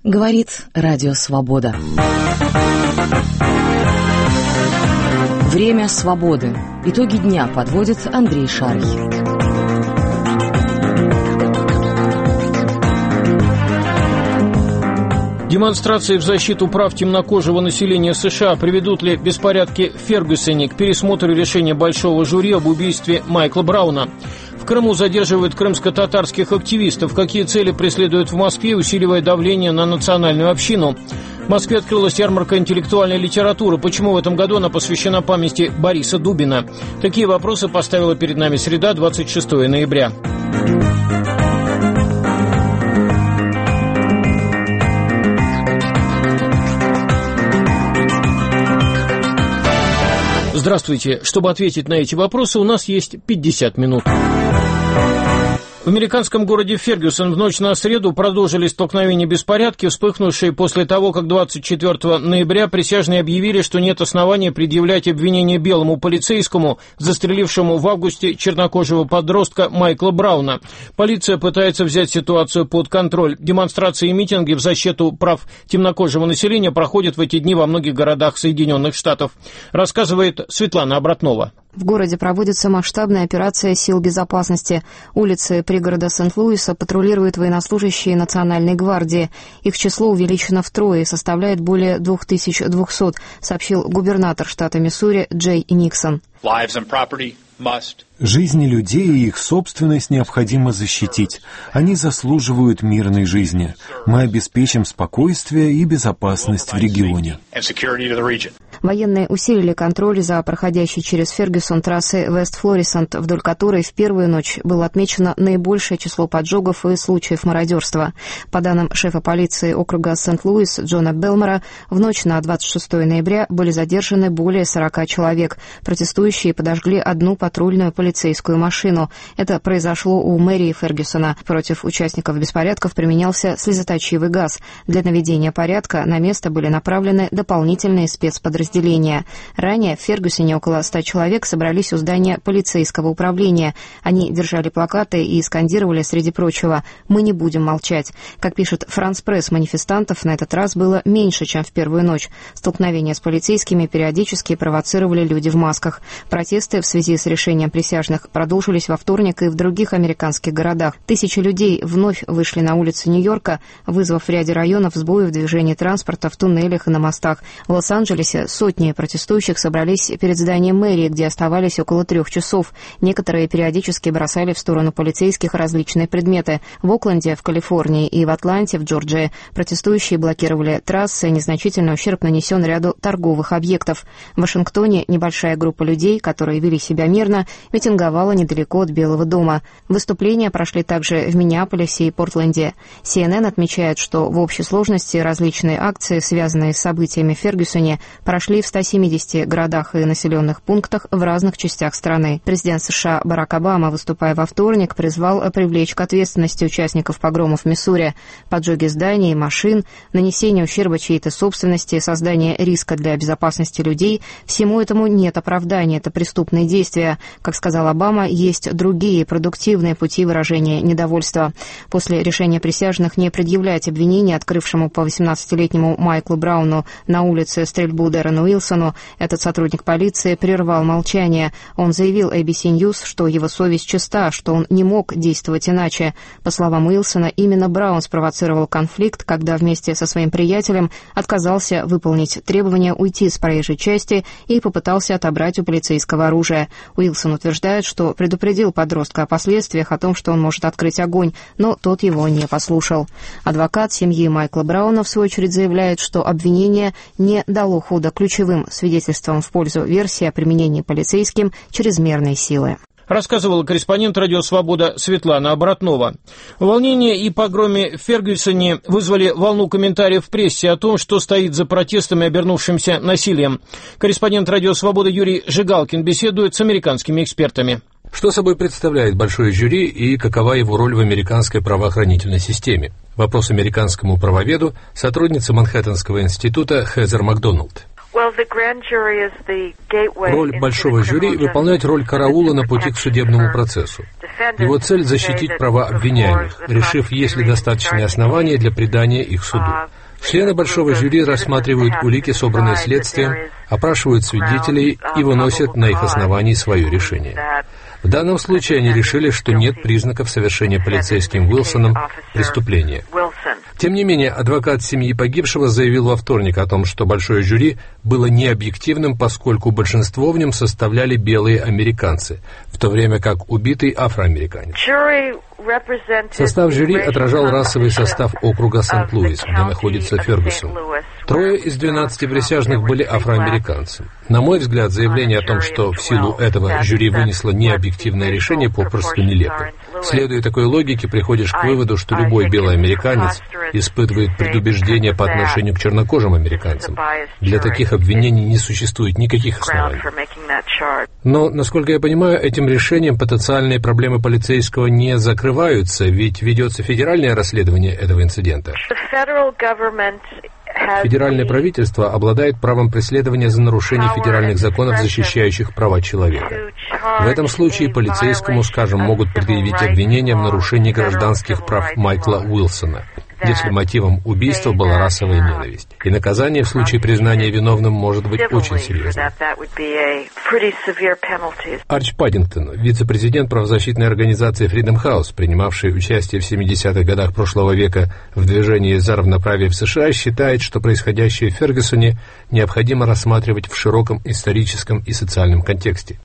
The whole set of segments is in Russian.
Говорит Радио Свобода. Время свободы. Итоги дня подводит Андрей Шарий. Демонстрации в защиту прав темнокожего населения США приведут ли беспорядки в Фергюсоне к пересмотру решения большого жюри об убийстве Майкла Брауна? В Крыму задерживают крымско-татарских активистов. Какие цели преследуют в Москве, усиливая давление на национальную общину? В Москве открылась ярмарка интеллектуальной литературы. Почему в этом году она посвящена памяти Бориса Дубина? Такие вопросы поставила перед нами среда, 26 ноября. Здравствуйте. Чтобы ответить на эти вопросы, у нас есть 50 минут. В американском городе Фергюсон в ночь на среду продолжились столкновения и беспорядки, вспыхнувшие после того, как 24 ноября присяжные объявили, что нет основания предъявлять обвинение белому полицейскому, застрелившему в августе чернокожего подростка Майкла Брауна. Полиция пытается взять ситуацию под контроль. Демонстрации и митинги в защиту прав темнокожего населения проходят в эти дни во многих городах Соединенных Штатов. Рассказывает Светлана Обратнова. В городе проводится масштабная операция сил безопасности. Улицы пригорода Сент-Луиса патрулируют военнослужащие Национальной гвардии. Их число увеличено втрое и составляет более 2200, сообщил губернатор штата Миссури Джей Никсон. Жизни людей и их собственность необходимо защитить. Они заслуживают мирной жизни. Мы обеспечим спокойствие и безопасность в регионе. Военные усилили контроль за проходящей через Фергюсон трассой Вест-Флорисант, вдоль которой в первую ночь было отмечено наибольшее число поджогов и случаев мародерства. По данным шефа полиции округа Сент-Луис Джона Белмора, в ночь на 26 ноября были задержаны более 40 человек. Протестующие подожгли одну патрульную полицейскую машину. Это произошло у мэрии Фергюсона. Против участников беспорядков применялся слезоточивый газ. Для наведения порядка на место были направлены дополнительные спецподразделения. Ранее в Фергюсоне около 100 человек собрались у здания полицейского управления. Они держали плакаты и скандировали, среди прочего, «Мы не будем молчать». Как пишет France Press, манифестантов на этот раз было меньше, чем в первую ночь. Столкновения с полицейскими периодически провоцировали люди в масках. Протесты в связи с решением присяжных продолжились во вторник и в других американских городах. Тысячи людей вновь вышли на улицы Нью-Йорка, вызвав в ряде районов сбои в движении транспорта в туннелях и на мостах. В Лос-Анджелесе сотни протестующих собрались перед зданием мэрии, где оставались около 3 часов. Некоторые периодически бросали в сторону полицейских различные предметы. В Окленде, в Калифорнии и в Атланте, в Джорджии, протестующие блокировали трассы, незначительный ущерб нанесен ряду торговых объектов. В Вашингтоне небольшая группа людей, которые вели себя мирно, митинговала недалеко от Белого дома. Выступления прошли также в Миннеаполисе и Портленде. CNN отмечает, что в общей сложности различные акции, связанные с событиями в Фергюсоне, прошли в 170 городах и населенных пунктах в разных частях страны. Президент США Барак Обама, выступая во вторник, призвал привлечь к ответственности участников погромов в Миссури. Поджоги зданий, машин, нанесение ущерба чьей-то собственности, создание риска для безопасности людей – всему этому нет оправдания, это преступные действия. Как сказал Обама, есть другие продуктивные пути выражения недовольства. После решения присяжных не предъявлять обвинения открывшему по 18-летнему Майклу Брауну на улице стрельбу Дэррену Уилсону, этот сотрудник полиции прервал молчание. Он заявил ABC News, что его совесть чиста, что он не мог действовать иначе. По словам Уилсона, именно Браун спровоцировал конфликт, когда вместе со своим приятелем отказался выполнить требование уйти с проезжей части и попытался отобрать у полицейского оружие. Уилсон утверждает, что предупредил подростка о последствиях, о том, что он может открыть огонь, но тот его не послушал. Адвокат семьи Майкла Брауна, в свою очередь, заявляет, что обвинение не дало хода ключевым свидетельством в пользу версии о применении полицейским чрезмерной силы. Рассказывала корреспондент «Радио Свобода» Светлана Обратнова. Волнения и погромы в Фергюсоне вызвали волну комментариев в прессе о том, что стоит за протестами, обернувшимся насилием. Корреспондент «Радио Свобода» Юрий Жигалкин беседует с американскими экспертами. Что собой представляет большое жюри и какова его роль в американской правоохранительной системе? Вопрос американскому правоведу сотрудница Манхэттенского института Хезер Макдоналд. Роль большого жюри — выполнять роль караула на пути к судебному процессу. Его цель — защитить права обвиняемых, решив, есть ли достаточные основания для предания их суду. Члены большого жюри рассматривают улики, собранные следствием, опрашивают свидетелей и выносят на их основании свое решение. В данном случае они решили, что нет признаков совершения полицейским Уилсоном преступления. Тем не менее, адвокат семьи погибшего заявил во вторник о том, что большое жюри было необъективным, поскольку большинство в нем составляли белые американцы, в то время как убитый афроамериканец. Состав жюри отражал расовый состав округа Сент-Луис, где находится Фергюсон. 3 из 12 присяжных были афроамериканцы. На мой взгляд, заявление о том, что в силу этого жюри вынесло необъективное решение, попросту нелепо. Следуя такой логике, приходишь к выводу, что любой белый американец испытывает предубеждение по отношению к чернокожим американцам. Для таких обвинений не существует никаких оснований. Но, насколько я понимаю, этим решением потенциальные проблемы полицейского не закрываются, ведь ведется федеральное расследование этого инцидента. Федеральное правительство обладает правом преследования за нарушение федеральных законов, защищающих права человека. В этом случае полицейскому, скажем, могут предъявить обвинение в нарушении гражданских прав Майкла Уилсона, если мотивом убийства была расовая ненависть. И наказание в случае признания виновным может быть очень серьезным. Арч Паддингтон, вице-президент правозащитной организации Freedom House, принимавший участие в 70-х годах прошлого века в движении за равноправие в США, считает, что происходящее в Фергюсоне необходимо рассматривать в широком историческом и социальном контексте.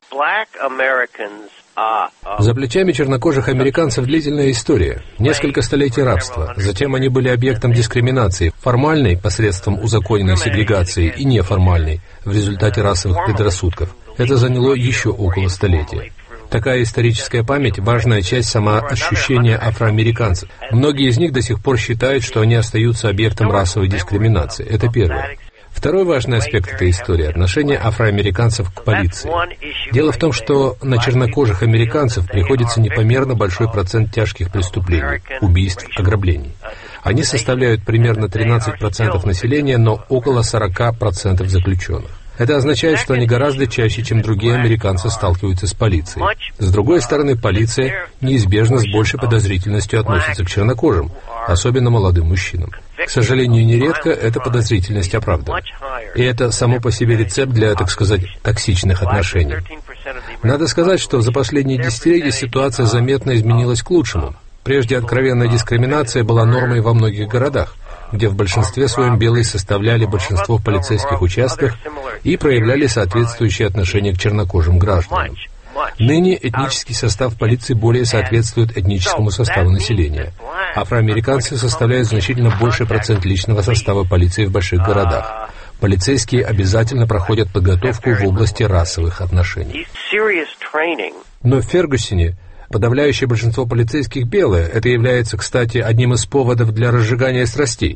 За плечами чернокожих американцев длительная история, несколько столетий рабства. Затем они были объектом дискриминации, формальной посредством узаконенной сегрегации и неформальной в результате расовых предрассудков. Это заняло еще около столетия. Такая историческая память – важная часть самоощущения афроамериканцев. Многие из них до сих пор считают, что они остаются объектом расовой дискриминации. Это первое. Второй важный аспект этой истории – отношение афроамериканцев к полиции. Дело в том, что на чернокожих американцев приходится непомерно большой процент тяжких преступлений, убийств, ограблений. Они составляют примерно 13% населения, но около 40% заключенных. Это означает, что они гораздо чаще, чем другие американцы, сталкиваются с полицией. С другой стороны, полиция неизбежно с большей подозрительностью относится к чернокожим, особенно молодым мужчинам. К сожалению, нередко эта подозрительность оправдана. И это само по себе рецепт для, так сказать, токсичных отношений. Надо сказать, что за последние десятилетия ситуация заметно изменилась к лучшему. Прежде откровенная дискриминация была нормой во многих городах, где в большинстве своем белые составляли большинство в полицейских участках и проявляли соответствующее отношение к чернокожим гражданам. Ныне этнический состав полиции более соответствует этническому составу населения. Афроамериканцы составляют значительно больший процент личного состава полиции в больших городах. Полицейские обязательно проходят подготовку в области расовых отношений. Но в Фергюсоне подавляющее большинство полицейских белые. Это является, кстати, одним из поводов для разжигания страстей.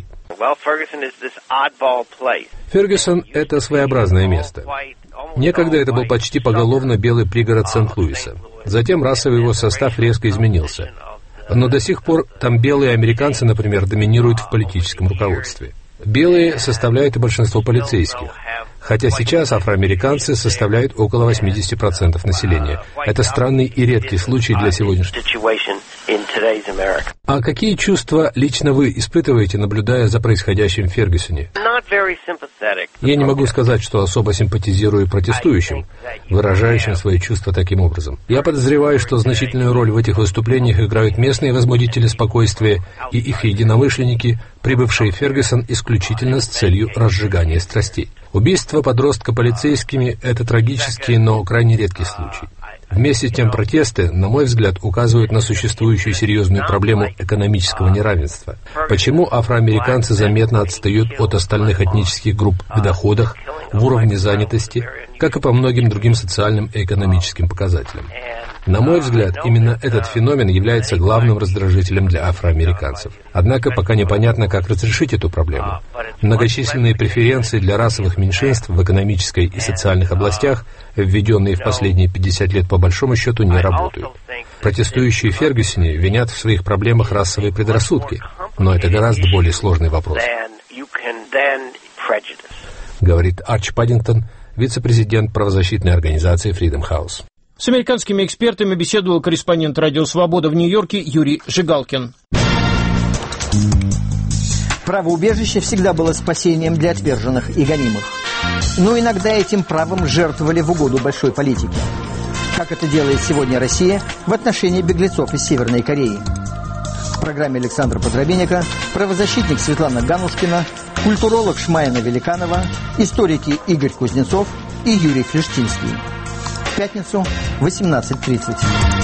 Фергюсон — это своеобразное место. Некогда это был почти поголовно белый пригород Сент-Луиса. Затем расовый его состав резко изменился. Но до сих пор там белые американцы, например, доминируют в политическом руководстве. Белые составляют и большинство полицейских, хотя сейчас афроамериканцы составляют около 80% населения. Это странный и редкий случай для сегодняшнего. А какие чувства лично вы испытываете, наблюдая за происходящим в Фергюсоне? Я не могу сказать, что особо симпатизирую протестующим, выражающим свои чувства таким образом. Я подозреваю, что значительную роль в этих выступлениях играют местные возмутители спокойствия и их единомышленники, прибывшие в Фергюсон исключительно с целью разжигания страстей. Убийство подростка полицейскими – это трагический, но крайне редкий случай. Вместе с тем протесты, на мой взгляд, указывают на существующую серьезную проблему экономического неравенства. Почему афроамериканцы заметно отстают от остальных этнических групп в доходах, в уровне занятости, как и по многим другим социальным и экономическим показателям. На мой взгляд, именно этот феномен является главным раздражителем для афроамериканцев. Однако пока непонятно, как разрешить эту проблему. Многочисленные преференции для расовых меньшинств в экономической и социальных областях, введенные в последние 50 лет, по большому счету не работают. Протестующие в Фергюсоне винят в своих проблемах расовые предрассудки, но это гораздо более сложный вопрос. говорит Арчи Паддингтон, вице-президент правозащитной организации Freedom House. С американскими экспертами беседовал корреспондент «Радио Свобода» в Нью-Йорке Юрий Жигалкин. Право убежища всегда было спасением для отверженных и гонимых. Но иногда этим правом жертвовали в угоду большой политики. Как это делает сегодня Россия в отношении беглецов из Северной Кореи. В программе Александра Подробенника правозащитник Светлана Ганушкина, культуролог Шмайна Великанова, историки Игорь Кузнецов и Юрий Флештинский. В пятницу, 18:30.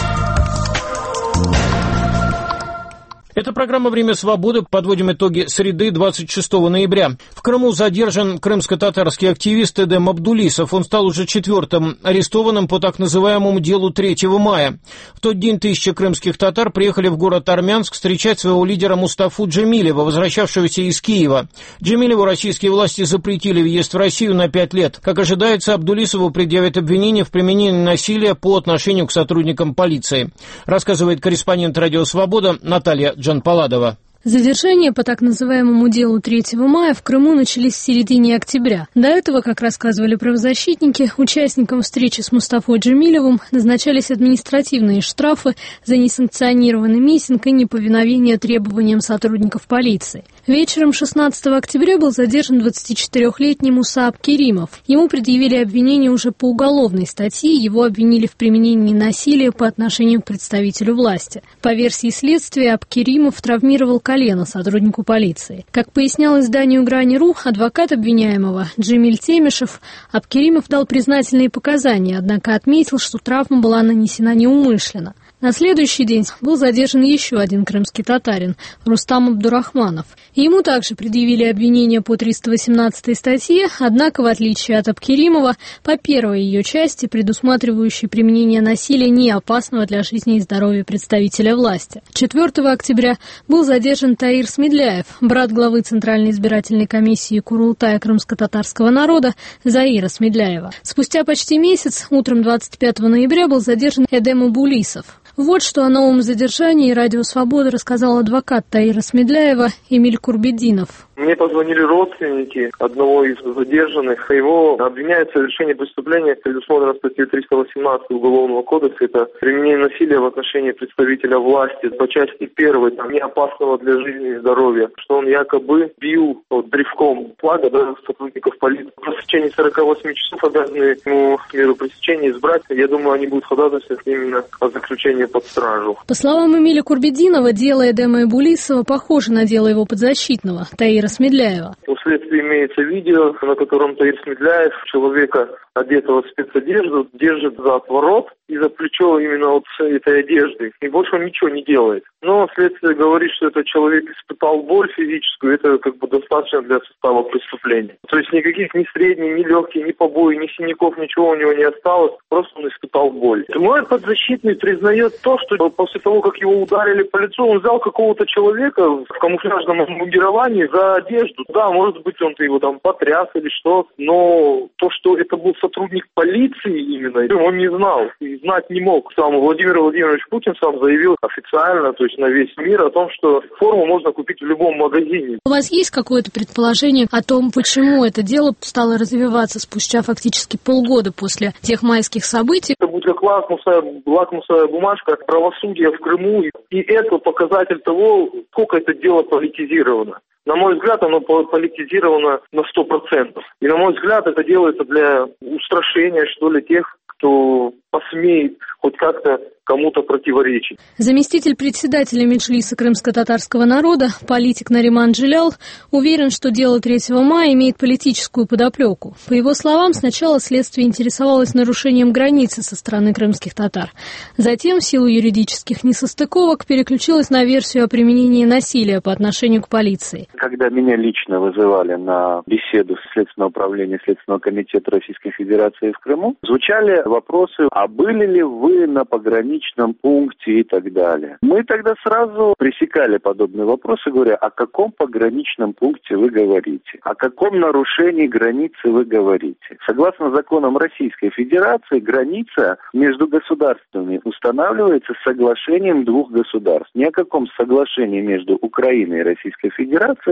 Это программа «Время свободы». Подводим итоги среды 26 ноября. В Крыму задержан крымско-татарский активист Эдем Абдулисов. Он стал уже 4-м арестованным по так называемому делу 3 мая. В тот день 1000 крымских татар приехали в город Армянск встречать своего лидера Мустафу Джемилева, возвращавшегося из Киева. Джемилеву российские власти запретили въезд в Россию на 5 лет. Как ожидается, Абдулисову предъявят обвинение в применении насилия по отношению к сотрудникам полиции. Рассказывает корреспондент «Радио Свобода» Наталья Джанпаладова. Задержания по так называемому делу 3 мая в Крыму начались в середине октября. До этого, как рассказывали правозащитники, участникам встречи с Мустафой Джемилевым назначались административные штрафы за несанкционированный митинг и неповиновение требованиям сотрудников полиции. Вечером 16 октября был задержан 24-летний Мусааб Керимов. Ему предъявили обвинение уже по уголовной статье, его обвинили в применении насилия по отношению к представителю власти. По версии следствия, Абкеримов травмировал колено сотруднику полиции. Как пояснял изданию «Грани.ру» адвокат обвиняемого Джемиль Темишев, Абкеримов дал признательные показания, однако отметил, что травма была нанесена неумышленно. На следующий день был задержан еще один крымский татарин, Рустам Абдурахманов. Ему также предъявили обвинение по 318 статье, однако, в отличие от Абкеримова, по первой ее части, предусматривающей применение насилия не опасного для жизни и здоровья представителя власти. 4 октября был задержан Таир Смедляев, брат главы Центральной избирательной комиссии Курултая крымско-татарского народа Заира Смедляева. Спустя почти месяц, утром 25 ноября, был задержан Эдем Абдулисов. Вот что о новом задержании «Радио Свобода» рассказал адвокат Таира Смедляева Эмиль Курбединов. Мне позвонили родственники одного из задержанных. Его обвиняют в совершении преступления, предусмотрено статьей 318 Уголовного кодекса. Это применение насилия в отношении представителя власти. По части 1, там, не опасного для жизни и здоровья. Что он якобы бил древком флага, сотрудников полиции. В течение 48 часов обязаны ему меру пресечения избрать. Я думаю, они будут ходатайствовать именно о заключении под стражу. По словам Эмиля Курбединова, дело Эдема Абдулисова похоже на дело его подзащитного Таира Смедляева. У следствия имеется видео, на котором Таир Смедляев, человека, одетого в спецодежду, держит за отворот и за плечо именно вот этой одежды. И больше он ничего не делает. Но следствие говорит, что этот человек испытал боль физическую, это как бы достаточно для состава преступления. То есть никаких ни средних, ни легких, ни побоев, ни синяков, ничего у него не осталось, просто он испытал боль. Мой подзащитный признает то, что после того, как его ударили по лицу, он взял какого-то человека в камуфляжном обмундировании за одежду. Да, может быть, он-то его там потряс или что, но то, что это был сотрудник полиции именно, он не знал и знать не мог. Сам Владимир Владимирович Путин сам заявил официально, то есть на весь мир, о том, что форму можно купить в любом магазине. У вас есть какое-то предположение о том, почему это дело стало развиваться спустя фактически полгода после тех майских событий? Это будет как лакмусовая бумажка правосудия в Крыму, и это показатель того, сколько это дело политизировано. На мой взгляд, оно политизировано на 100%. И, на мой взгляд, это делается для устрашения, что ли, тех, кто посмеет хоть как-то кому-то противоречить. Заместитель председателя Меджлиса крымско-татарского народа, политик Нариман Джилял, уверен, что дело 3 мая имеет политическую подоплеку. По его словам, сначала следствие интересовалось нарушением границы со стороны крымских татар. Затем, в силу юридических несостыковок, переключилось на версию о применении насилия по отношению к полиции. Когда меня лично вызывали на беседу Следственного управления Следственного комитета Российской Федерации в Крыму, звучали вопросы, а были ли вы на пограничном пункте и так далее. Мы тогда сразу пресекали подобные вопросы, говоря, о каком пограничном пункте вы говорите, о каком нарушении границы вы говорите. Согласно законам Российской Федерации, граница между государствами устанавливается соглашением двух государств. Ни о каком соглашении между Украиной и Российской Федерацией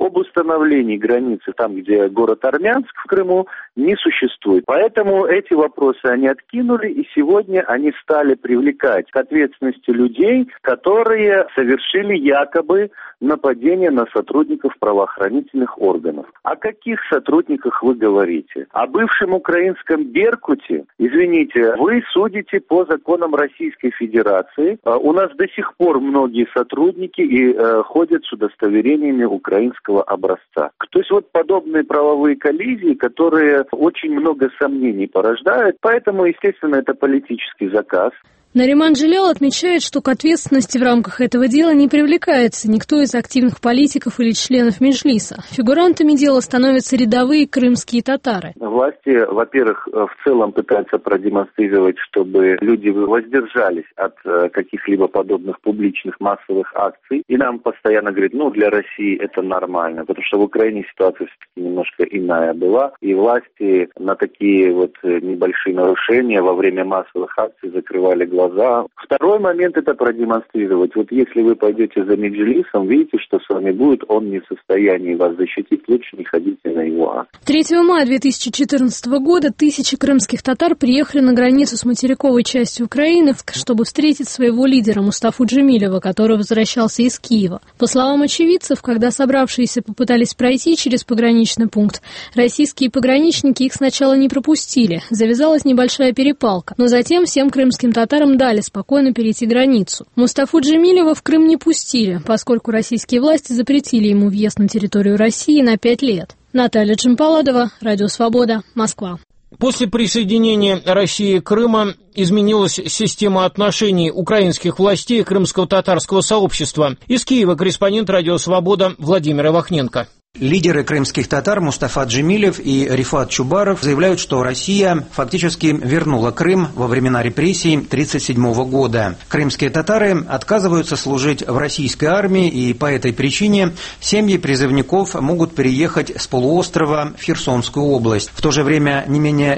об установлении границы там, где город Армянск в Крыму, не существует. Поэтому эти вопросы они откинули, и сегодня они стали привлекать к ответственности людей, которые совершили якобы нападение на сотрудников правоохранительных органов. О каких сотрудниках вы говорите? О бывшем украинском «Беркуте»? Извините, вы судите по законам Российской Федерации. У нас до сих пор многие сотрудники и ходят с удостоверениями украинского образца. То есть вот подобные правовые коллизии, которые очень много сомнений порождают, поэтому, естественно, это политический заказ. Нариман Джилял отмечает, что к ответственности в рамках этого дела не привлекается никто из активных политиков или членов Меджлиса. Фигурантами дела становятся рядовые крымские татары. Власти, во-первых, в целом пытаются продемонстрировать, чтобы люди воздержались от каких-либо подобных публичных массовых акций. И нам постоянно говорят, для России это нормально, потому что в Украине ситуация все-таки немножко иная была. И власти на такие вот небольшие нарушения во время массовых акций закрывали глаза. Второй момент — это продемонстрировать. Вот если вы пойдете за Меджлисом, видите, что с вами будет, он не в состоянии вас защитить, лучше не ходите на его акт. 3 мая 2014 года тысячи крымских татар приехали на границу с материковой частью Украины, чтобы встретить своего лидера Мустафу Джемилева, который возвращался из Киева. По словам очевидцев, когда собравшиеся попытались пройти через пограничный пункт, российские пограничники их сначала не пропустили. Завязалась небольшая перепалка, но затем всем крымским татарам дали спокойно перейти границу. Мустафу Джемилева в Крым не пустили, поскольку российские власти запретили ему въезд на территорию России на 5 лет. Наталья Джампаладова, Радио Свобода, Москва. После присоединения России к Крыму изменилась система отношений украинских властей и крымско-татарского сообщества. Из Киева корреспондент Радио Свобода Владимир Ивахненко. Лидеры крымских татар Мустафа Джемилев и Рифат Чубаров заявляют, что Россия фактически вернула Крым во времена репрессий 1937 года. Крымские татары отказываются служить в российской армии, и по этой причине семьи призывников могут переехать с полуострова в Херсонскую область. В то же время не менее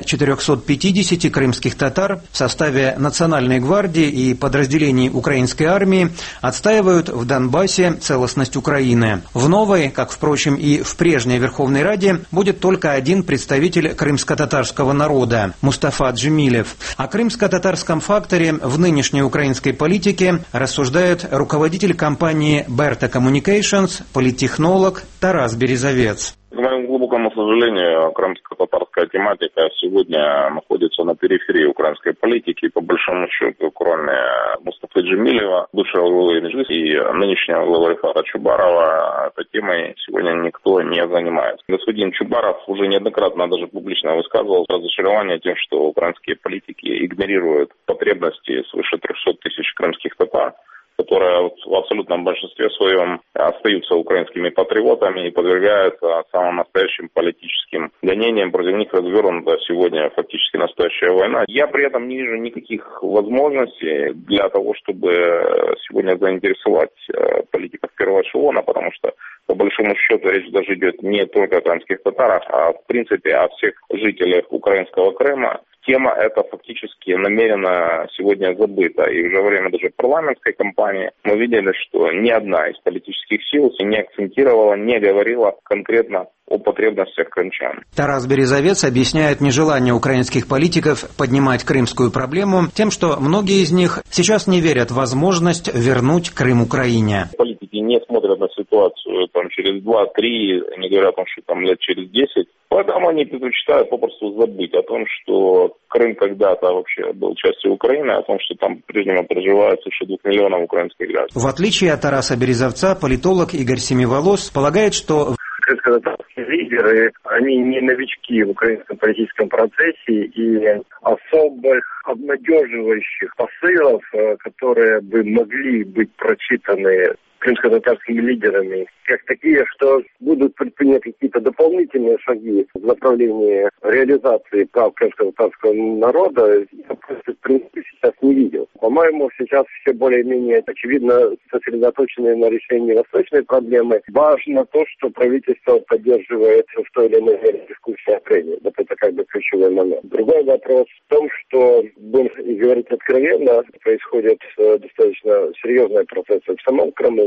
450 крымских татар в составе Национальной гвардии и подразделений украинской армии отстаивают в Донбассе целостность Украины. В новой, как, впрочем, и в прежней Верховной Раде будет только один представитель крымско-татарского народа – Мустафа Джемилев. О крымско-татарском факторе в нынешней украинской политике рассуждает руководитель компании Berta Communications, политтехнолог Тарас Березовец. К моему глубокому сожалению, крымско-татарская тематика сегодня находится на периферии украинской политики. По большому счету, кроме Мустафы Джемилева, бывшего главы Меджлиса и нынешнего главы Рифата Чубарова, этой темой сегодня никто не занимается. Господин Чубаров уже неоднократно даже публично высказывал разочарование тем, что украинские политики игнорируют потребности свыше 300 тысяч крымских татар, которые в абсолютном большинстве своем остаются украинскими патриотами и подвергаются самым настоящим политическим гонениям. Против них развернута сегодня фактически настоящая война. Я при этом не вижу никаких возможностей для того, чтобы сегодня заинтересовать политиков первого эшелона, потому что по большому счету речь даже идет не только о крымских татарах, а в принципе о всех жителях украинского Крыма. Тема эта фактически намеренно сегодня забыта. И уже во время даже парламентской кампании мы видели, что ни одна из политических сил не акцентировала, не говорила конкретно о потребностях крымчан. Тарас Березовец объясняет нежелание украинских политиков поднимать крымскую проблему тем, что многие из них сейчас не верят в возможность вернуть Крым Украине. Политики не смотрят на ситуацию через 2-3, не говорят о том, что лет через 10. Поэтому они предпочитают попросту забыть о том, что Крым когда-то вообще был частью Украины, о том, что там по-прежнему проживает свыше 2 миллионов украинских граждан. В отличие от Тараса Березовца, политолог Игорь Семиволос полагает, что крымско-татарские лидеры, они не новички в украинском политическом процессе, и особых обнадеживающих посылов, которые бы могли быть прочитаны крымско-татарскими лидерами, как такие, что будут предприняты какие-то дополнительные шаги в направлении реализации прав крымско-татарского народа, я просто в принципе сейчас не видел. По-моему, сейчас все более-менее очевидно сосредоточены на решении восточной проблемы. Важно то, что правительство поддерживает в той или иной мере дискуссию о Крыме. Вот это как бы ключевой момент. Другой вопрос в том, что, будем говорить откровенно, происходят достаточно серьезные процессы в самом Крыму.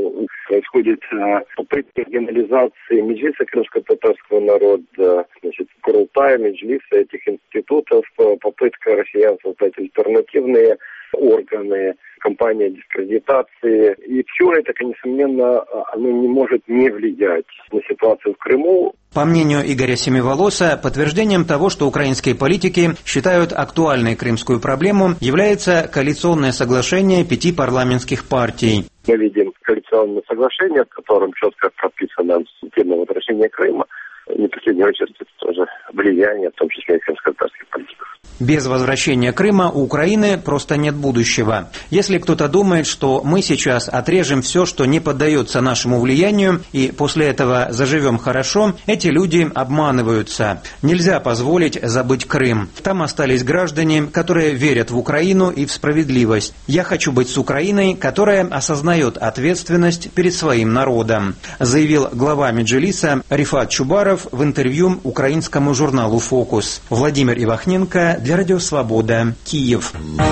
Крыму происходит попытка регионализации меджлиса крымско-татарского народа, Курултая, меджлиса этих институтов, попытка россиян создать альтернативные органы, кампания дискредитации. И все это, несомненно, оно не может не влиять на ситуацию в Крыму. По мнению Игоря Семиволоса, подтверждением того, что украинские политики считают актуальной крымскую проблему, является коалиционное соглашение 5 парламентских партий. Мы видим коалиционное соглашение, в котором четко прописано тема возвращения Крыма. Не в последнюю очередь, это тоже влияние, в том числе и крымско-татарских политиков. Без возвращения Крыма у Украины просто нет будущего. Если кто-то думает, что мы сейчас отрежем все, что не поддается нашему влиянию, и после этого заживем хорошо, эти люди обманываются. Нельзя позволить забыть Крым. Там остались граждане, которые верят в Украину и в справедливость. Я хочу быть с Украиной, которая осознает ответственность перед своим народом, заявил глава Меджлиса Рифат Чубаров в интервью украинскому журналу «Фокус». Владимир Ивахненко для Радио Свобода, Киев.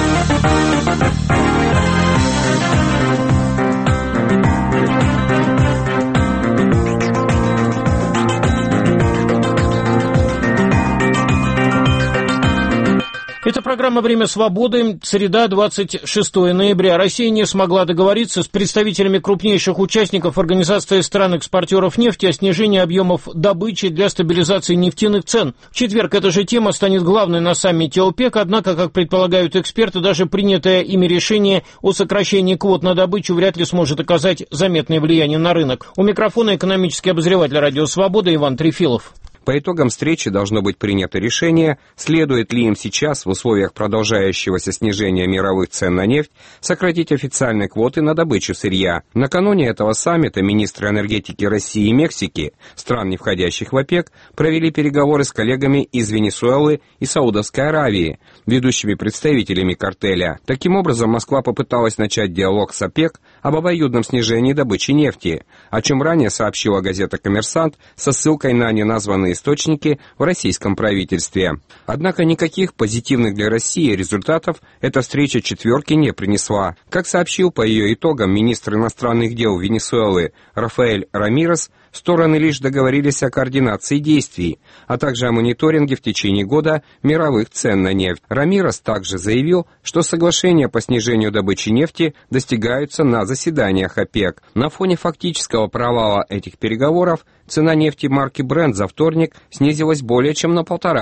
Это программа «Время свободы», среда, 26 ноября. Россия не смогла договориться с представителями крупнейших участников Организации стран-экспортеров нефти о снижении объемов добычи для стабилизации нефтяных цен. В четверг эта же тема станет главной на саммите ОПЕК, однако, как предполагают эксперты, даже принятое ими решение о сокращении квот на добычу вряд ли сможет оказать заметное влияние на рынок. У микрофона экономический обозреватель «Радио Свобода» Иван Трефилов. По итогам встречи должно быть принято решение, следует ли им сейчас в условиях продолжающегося снижения мировых цен на нефть сократить официальные квоты на добычу сырья. Накануне этого саммита министры энергетики России и Мексики, стран, не входящих в ОПЕК, провели переговоры с коллегами из Венесуэлы и Саудовской Аравии, ведущими представителями картеля. Таким образом, Москва попыталась начать диалог с ОПЕК об обоюдном снижении добычи нефти, о чем ранее сообщила газета «Коммерсант» со ссылкой на неназванные источники в российском правительстве. Однако никаких позитивных для России результатов эта встреча четверки не принесла. Как сообщил по ее итогам министр иностранных дел Венесуэлы Рафаэль Рамирес, стороны лишь договорились о координации действий, а также о мониторинге в течение года мировых цен на нефть. Рамирес также заявил, что соглашения по снижению добычи нефти достигаются на заседаниях ОПЕК. На фоне фактического провала этих переговоров цена нефти марки Brent за вторник снизилась более чем на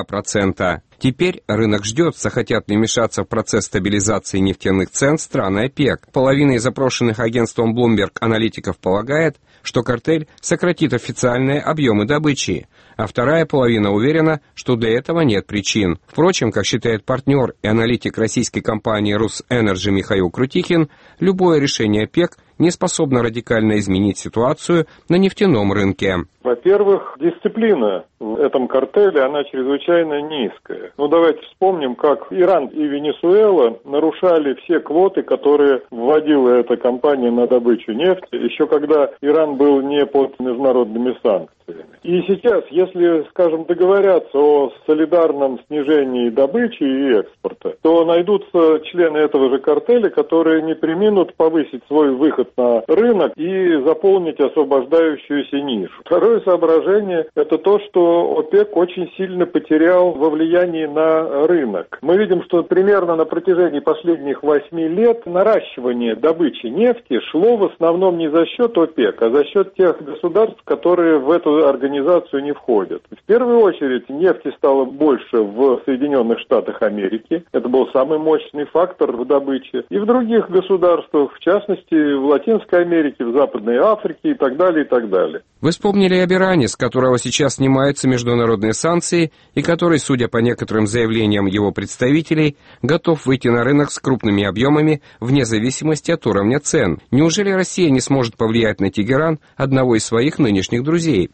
1,5%. Теперь рынок ждет, захотят ли вмешаться в процесс стабилизации нефтяных цен страны ОПЕК. Половина из опрошенных агентством Bloomberg аналитиков полагает, что картель сократит официальные объемы добычи, а вторая половина уверена, что для этого нет причин. Впрочем, как считает партнер и аналитик российской компании «Русэнерджи» Михаил Крутихин, любое решение ОПЕК не способно радикально изменить ситуацию на нефтяном рынке. Во-первых, дисциплина в этом картеле, она чрезвычайно низкая. Давайте вспомним, как Иран и Венесуэла нарушали все квоты, которые вводила эта компания на добычу нефти, еще когда Иран был не под международными санкциями. И сейчас, если, скажем, договорятся о солидарном снижении добычи и экспорта, то найдутся члены этого же картеля, которые не преминут повысить свой выход на рынок и заполнить освобождающуюся нишу. Второе соображение – это то, что ОПЕК очень сильно потерял во влиянии на рынок. Мы видим, что примерно на протяжении последних 8 лет наращивание добычи нефти шло в основном не за счет ОПЕК, а за счет тех государств, которые в эту организацию не входят. В первую очередь нефти стало больше в Соединенных Штатах Америки. Это был самый мощный фактор в добыче. И в других государствах, в частности, в Латинской Америке, в Западной Африке и так далее, и так далее. Вы вспомнили об Иране, с которого сейчас снимаются международные санкции, и который, судя по некоторым заявлениям его представителей, готов выйти на рынок с крупными объемами вне зависимости от уровня цен. Неужели Россия не сможет повлиять на Тегеран, одного из своих нынешних друзей? Я думаю,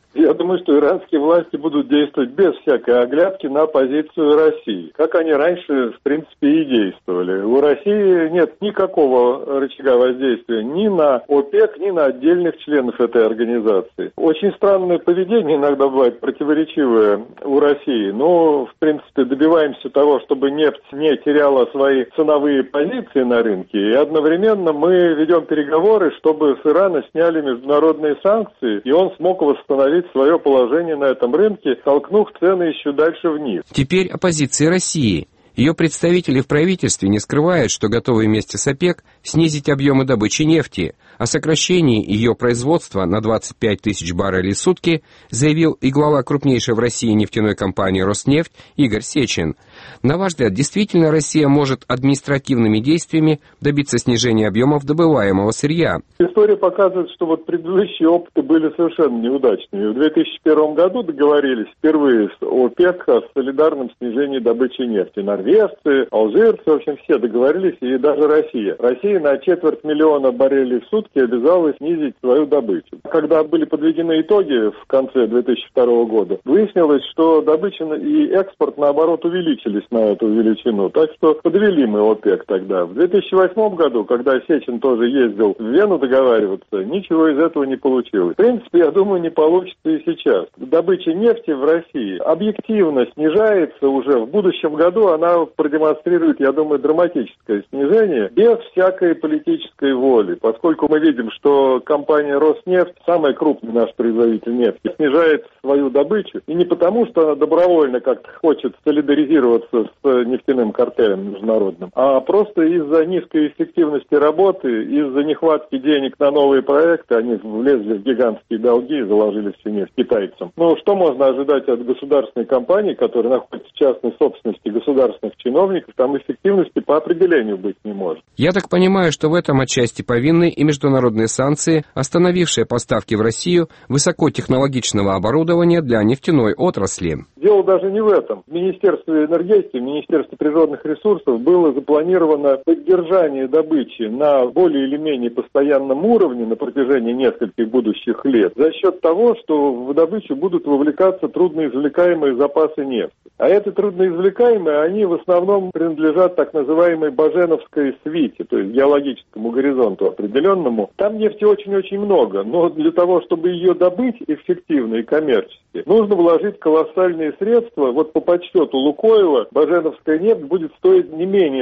думаю, что иранские власти будут действовать без всякой оглядки на позицию России, как они раньше, в принципе, и действовали. У России нет никакого рычага воздействия ни на ОПЕК, ни на отдельных членов этой организации. Очень странное поведение иногда бывает противоречивое у России, но, в принципе, добиваемся того, чтобы нефть не теряла свои ценовые позиции на рынке, и одновременно мы ведем переговоры, чтобы с Ирана сняли международные санкции, и он смог восстановить свое положение на этом рынке, толкнув цены еще дальше вниз. Теперь о позиции России. Ее представители в правительстве не скрывают, что готовы вместе с ОПЕК снизить объемы добычи нефти. О сокращении ее производства на 25 тысяч баррелей в сутки заявил и глава крупнейшей в России нефтяной компании «Роснефть» Игорь Сечин. На ваш взгляд, действительно Россия может административными действиями добиться снижения объемов добываемого сырья? История показывает, что вот предыдущие опыты были совершенно неудачными. В 2001 году договорились впервые с ОПЕК о солидарном снижении добычи нефти. Норвежцы, алжирцы, в общем, все договорились, и даже Россия. Россия на 250 000 баррелей в сутки обязалась снизить свою добычу. Когда были подведены итоги в конце 2002 года, выяснилось, что добыча и экспорт, наоборот, увеличились на эту величину. Так что подвели мы ОПЕК тогда. В 2008 году, когда Сечин тоже ездил в Вену договариваться, ничего из этого не получилось. В принципе, я думаю, не получится и сейчас. Добыча нефти в России объективно снижается уже. В будущем году она продемонстрирует, я думаю, драматическое снижение без всякой политической воли, поскольку мы видим, что компания «Роснефть», самый крупный наш производитель нефти, снижает свою добычу, и не потому, что она добровольно как-то хочет солидаризироваться с нефтяным картелем международным, а просто из-за низкой эффективности работы, из-за нехватки денег на новые проекты, они влезли в гигантские долги и заложили всю нефть китайцам. Ну, что можно ожидать от государственной компании, которая находится в частной собственности государственных чиновников, там эффективности по определению быть не может. Я так понимаю, что в этом отчасти повинны и международные санкции, остановившие поставки в Россию высокотехнологичного оборудования для нефтяной отрасли. Дело даже не в этом. В Министерстве энергетики, в Министерстве природных ресурсов было запланировано поддержание добычи на более или менее постоянном уровне на протяжении нескольких будущих лет за счет того, что в добычу будут вовлекаться трудноизвлекаемые запасы нефти. А эти трудноизвлекаемые, они в основном принадлежат так называемой Баженовской свите, то есть геологическому горизонту определенному. Там нефти очень-очень много, но для того, чтобы ее добыть эффективно и коммерчески, нужно вложить колоссальные средства. Вот по подсчету Лукойла баженовская нефть будет стоить не менее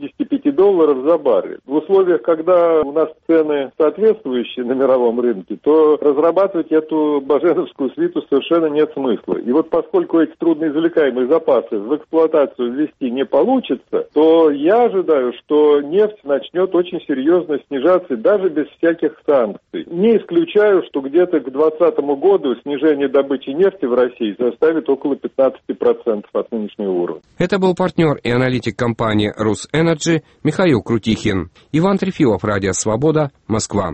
$85 за баррель. В условиях, когда у нас цены соответствующие на мировом рынке, то разрабатывать эту баженовскую свиту совершенно нет смысла. И вот поскольку эти трудноизвлекаемые запасы в эксплуатацию ввести не получится, то я ожидаю, что нефть начнет очень серьезно снижаться даже без всяких санкций. Не исключаю, что где-то к 2020 году снижение добычи нефти в России составит около 15% от нынешнего уровня. Это был партнер и аналитик компании «Русэнерджи» Михаил Крутихин. Иван Трефилов, Радио Свобода, Москва.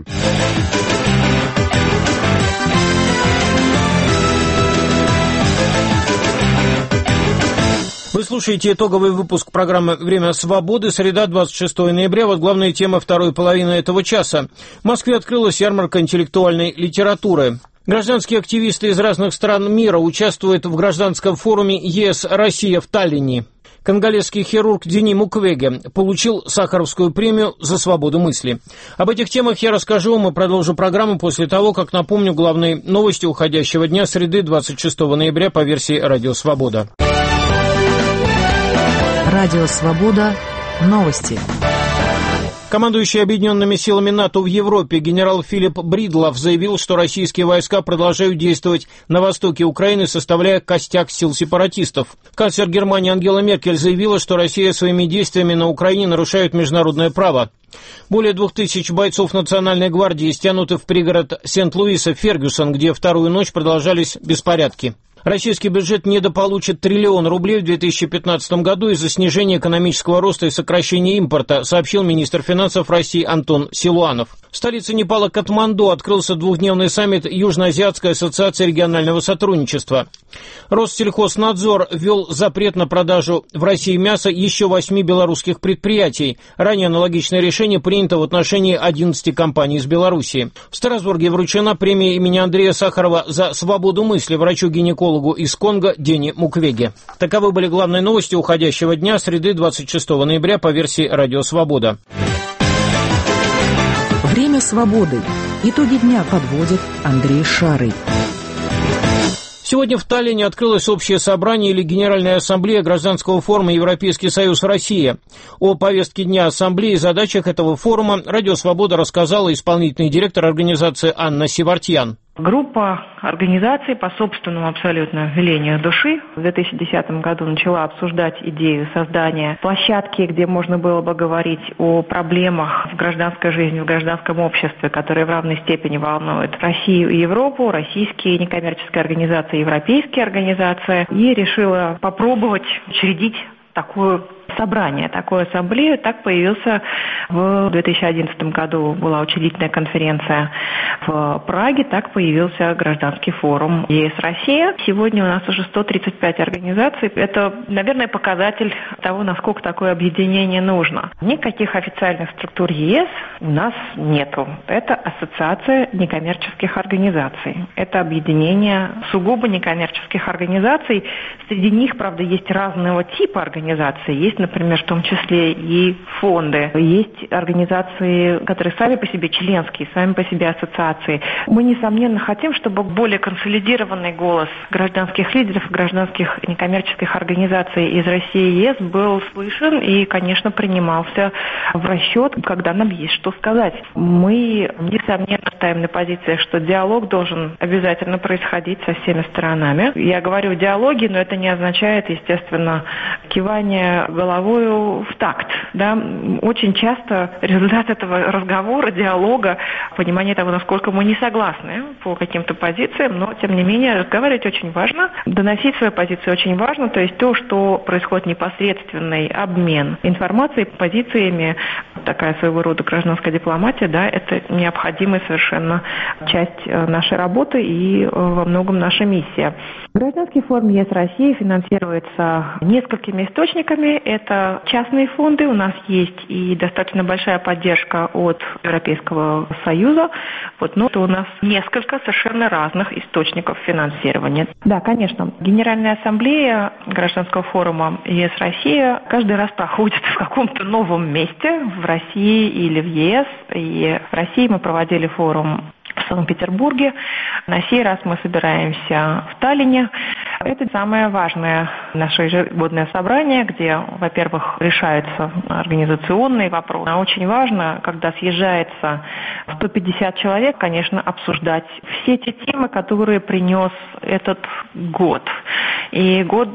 Вы слушаете итоговый выпуск программы «Время свободы», среда, 26 ноября. Вот главные темы второй половины этого часа. В Москве открылась ярмарка интеллектуальной литературы. Гражданские активисты из разных стран мира участвуют в гражданском форуме ЕС-Россия в Таллине. Конголезский хирург Дени Муквеге получил Сахаровскую премию за свободу мысли. Об этих темах я расскажу вам и продолжу программу после того, как напомню главные новости уходящего дня среды, 26 ноября по версии «Радио Свобода». Радио Свобода. Новости. Командующий Объединенными силами НАТО в Европе генерал Филипп Бридлов заявил, что российские войска продолжают действовать на востоке Украины, составляя костяк сил сепаратистов. Канцлер Германии Ангела Меркель заявила, что Россия своими действиями на Украине нарушает международное право. Более 2000 бойцов Национальной гвардии стянуты в пригород Сент-Луиса, Фергюсон, где вторую ночь продолжались беспорядки. Российский бюджет недополучит 1 триллион рублей в 2015 году из-за снижения экономического роста и сокращения импорта, сообщил министр финансов России Антон Силуанов. В столице Непала Катманду открылся двухдневный саммит Южноазиатской ассоциации регионального сотрудничества. Россельхознадзор ввел запрет на продажу в России мяса еще 8 белорусских предприятий. Ранее аналогичное решение принято в отношении 11 компаний из Белоруссии. В Страсбурге вручена премия имени Андрея Сахарова за свободу мысли врачу-гинекологу из Конго Дене Муквеге. Таковы были главные новости уходящего дня, среды 26 ноября по версии «Радио Свобода». Время свободы. Итоги дня подводит Андрей Шарый. Сегодня в Таллине открылось общее собрание или Генеральная ассамблея Гражданского форума «Европейский союз. Россия». О повестке дня ассамблеи и задачах этого форума «Радио Свобода» рассказала исполнительный директор организации Анна Севартьян. Группа организаций по собственному абсолютно велению души в 2010 году начала обсуждать идею создания площадки, где можно было бы говорить о проблемах в гражданской жизни, в гражданском обществе, которые в равной степени волнуют Россию и Европу, российские некоммерческие организации, европейские организации, и решила попробовать учредить такое собрание, такую ассамблею. Так появился в 2011 году, была учредительная конференция в Праге, так появился гражданский форум ЕС-Россия. Сегодня у нас уже 135 организаций. Это, наверное, показатель того, насколько такое объединение нужно. Никаких официальных структур ЕС у нас нету. Это ассоциация некоммерческих организаций. Это объединение сугубо некоммерческих организаций. Среди них, правда, есть разного типа организаций. Есть, например, в том числе и фонды. Есть организации, которые сами по себе членские, сами по себе ассоциации. Мы, несомненно, хотим, чтобы более консолидированный голос гражданских лидеров, гражданских некоммерческих организаций из России и ЕС был слышен и, конечно, принимался в расчет, когда нам есть что сказать. Мы, несомненно, ставим на позиции, что диалог должен обязательно происходить со всеми сторонами. Я говорю о диалоге, но это не означает, естественно, кивание головою в такт. Да? Очень часто результат этого разговора, диалога, понимание того, насколько мы не согласны по каким-то позициям, но, тем не менее, разговаривать очень важно, доносить свою позицию очень важно, то есть то, что происходит непосредственный обмен информацией, позициями, такая своего рода гражданская дипломатия, да, это необходимая совершенно часть нашей работы и во многом наша миссия. Гражданский форум ЕС России финансируется несколькими источниками. Это частные фонды, у нас есть и достаточно большая поддержка от Европейского Союза, но у нас несколько совершенно разных источников финансирования. Да, конечно, Генеральная ассамблея Гражданского форума ЕС Россия каждый раз проходит в каком-то новом месте в России или в ЕС. И в России мы проводили форум в Санкт-Петербурге. На сей раз мы собираемся в Таллине. Это самое важное наше ежегодное собрание, где, во-первых, решаются организационные вопросы. А очень важно, когда съезжается 150 человек, конечно, обсуждать все те темы, которые принес этот год. И год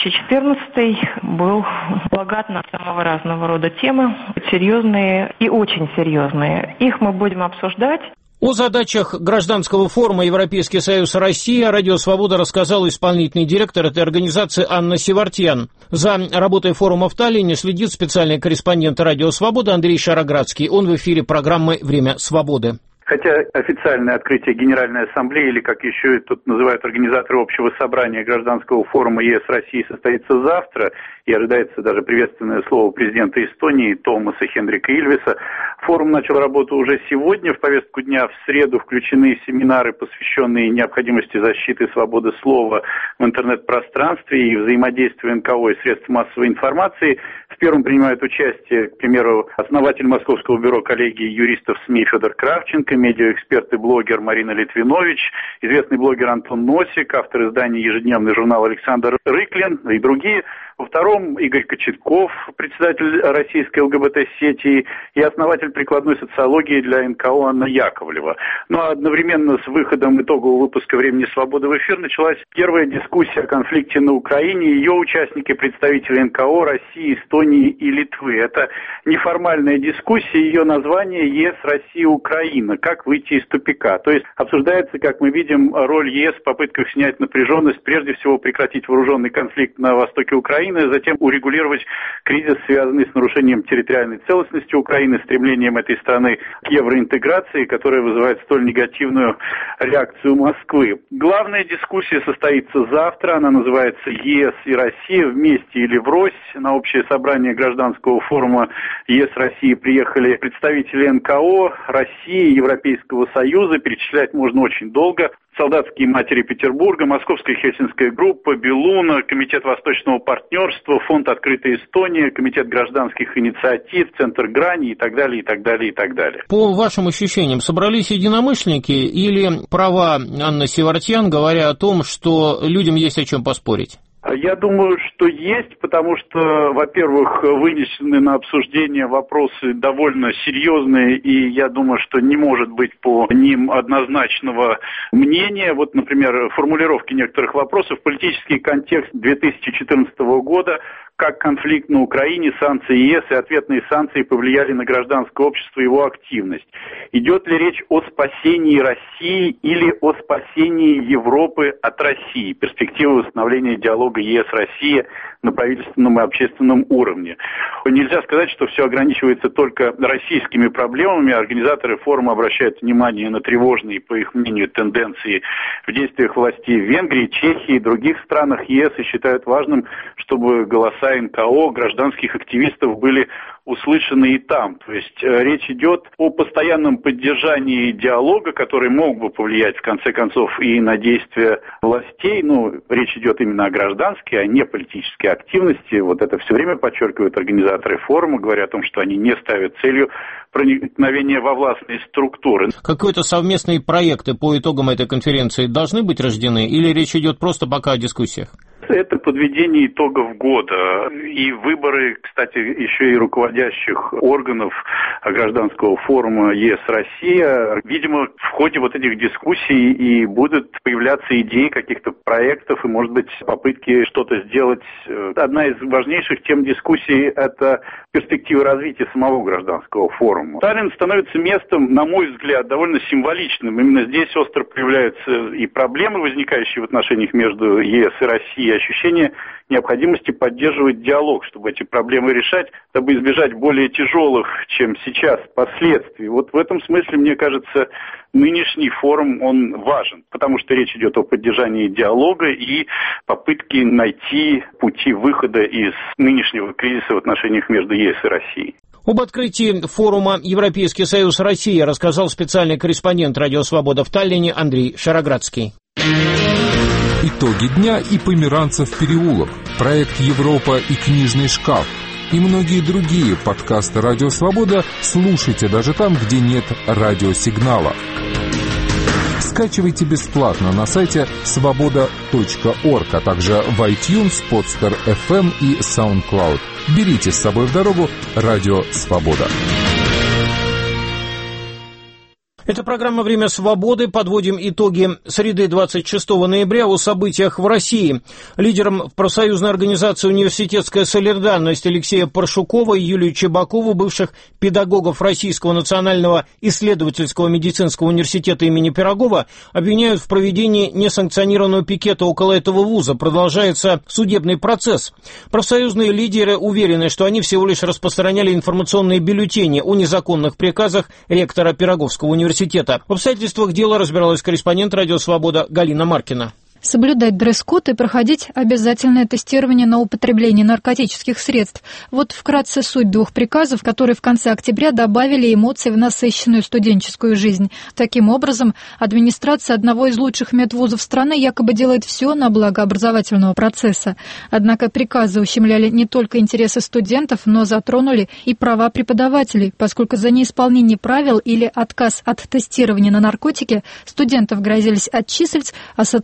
2014 был богат на самого разного рода темы, серьезные и очень серьезные. Их мы будем обсуждать. О задачах гражданского форума «Европейский союз. Россия» «Радио Свобода» рассказал исполнительный директор этой организации Анна Севартьян. За работой форума в Таллине следит специальный корреспондент «Радио Свобода» Андрей Шароградский. Он в эфире программы «Время свободы». Хотя официальное открытие Генеральной Ассамблеи, или как еще тут называют организаторы общего собрания гражданского форума ЕС России, состоится завтра, и ожидается даже приветственное слово президента Эстонии Томаса Хендрика Ильвеса, форум начал работу уже сегодня. В повестку дня в среду включены семинары, посвященные необходимости защиты свободы слова в интернет-пространстве и взаимодействию НКО и средств массовой информации. В первом принимают участие, к примеру, основатель Московского бюро коллегии юристов СМИ Федор Кравченко, медиаэксперт и блогер Марина Литвинович, известный блогер Антон Носик, автор издания «Ежедневный журнал» Александр Рыклин и другие. Во втором Игорь Кочетков, председатель российской ЛГБТ-сети и основатель прикладной социологии для НКО Анна Яковлева. Ну а одновременно с выходом итогового выпуска «Времени свободы» в эфир началась первая дискуссия о конфликте на Украине. Ее участники, представители НКО России, Эстонии, Эстонии и Литвы. Это неформальная дискуссия, ее название ЕС, Россия, Украина. Как выйти из тупика? То есть обсуждается, как мы видим, роль ЕС в попытках снять напряженность, прежде всего прекратить вооруженный конфликт на востоке Украины, а затем урегулировать кризис, связанный с нарушением территориальной целостности Украины, стремлением этой страны к евроинтеграции, которая вызывает столь негативную реакцию Москвы. Главная дискуссия состоится завтра, она называется ЕС и Россия вместе или врозь. На общее собрание гражданского форума ЕС России приехали представители НКО, России, Европейского Союза, перечислять можно очень долго. Солдатские матери Петербурга, Московская Хельсинская группа, Белуна, Комитет Восточного партнерства, Фонд «Открытая Эстония», Комитет гражданских инициатив, Центр Грани и так далее, и так далее, и так далее. По вашим ощущениям, собрались единомышленники или права Анны Севартьян, говоря о том, что людям есть о чем поспорить? Я думаю, что есть, потому что, во-первых, вынесены на обсуждение вопросы довольно серьезные, и я думаю, что не может быть по ним однозначного мнения. Вот, например, формулировки некоторых вопросов, политический контекст 2014 года, как конфликт на Украине, санкции ЕС и ответные санкции повлияли на гражданское общество и его активность. Идет ли речь о спасении России или о спасении Европы от России? Перспективы восстановления диалога ЕС-Россия на правительственном и общественном уровне. Нельзя сказать, что все ограничивается только российскими проблемами. Организаторы форума обращают внимание на тревожные, по их мнению, тенденции в действиях властей в Венгрии, Чехии и других странах ЕС и считают важным, чтобы голоса НКО, гражданских активистов были услышаны и там. То есть речь идет о постоянном поддержании диалога, который мог бы повлиять, в конце концов, и на действия властей. Речь идет именно о гражданской, а не политической активности. Вот это все время подчеркивают организаторы форума, говоря о том, что они не ставят целью проникновения во властные структуры. Какие-то совместные проекты по итогам этой конференции должны быть рождены или речь идет просто пока о дискуссиях? Это подведение итогов года и выборы, кстати, еще и руководящих органов гражданского форума ЕС-Россия. Видимо, в ходе вот этих дискуссий и будут появляться идеи каких-то проектов и, может быть, попытки что-то сделать. Одна из важнейших тем дискуссий – это перспективы развития самого гражданского форума. Таллин становится местом, на мой взгляд, довольно символичным. Именно здесь остро проявляются и проблемы, возникающие в отношениях между ЕС и Россией, ощущение необходимости поддерживать диалог, чтобы эти проблемы решать, дабы избежать более тяжелых, чем сейчас, последствий. Вот в этом смысле, мне кажется, нынешний форум, он важен, потому что речь идет о поддержании диалога и попытке найти пути выхода из нынешнего кризиса в отношениях между ЕС и Россией. Об открытии форума «Европейский Союз Россия» рассказал специальный корреспондент «Радио Свобода» в Таллине Андрей Шароградский. Итоги дня и Померанцев переулок, проект «Европа» и книжный шкаф и многие другие подкасты «Радио Свобода» слушайте даже там, где нет радиосигнала. Скачивайте бесплатно на сайте svoboda.org, а также в iTunes, Podster FM и SoundCloud. Берите с собой в дорогу «Радио Свобода». Это программа «Время свободы». Подводим итоги среды 26 ноября о событиях в России. Лидером профсоюзной организации «Университетская солидарность» Алексея Паршукова и Юлию Чебакову, бывших педагогов Российского национального исследовательского медицинского университета имени Пирогова, обвиняют в проведении несанкционированного пикета около этого вуза. Продолжается судебный процесс. Профсоюзные лидеры уверены, что они всего лишь распространяли информационные бюллетени о незаконных приказах ректора Пироговского университета. В обстоятельствах дела разбиралась корреспондент «Радио Свобода» Галина Маркина. Соблюдать дресс-код и проходить обязательное тестирование на употребление наркотических средств. Вот вкратце суть двух приказов, которые в конце октября добавили эмоций в насыщенную студенческую жизнь. Таким образом, администрация одного из лучших медвузов страны якобы делает все на благо образовательного процесса. Однако приказы ущемляли не только интересы студентов, но затронули и права преподавателей, поскольку за неисполнение правил или отказ от тестирования на наркотики студентов грозились отчислить, а сотрудников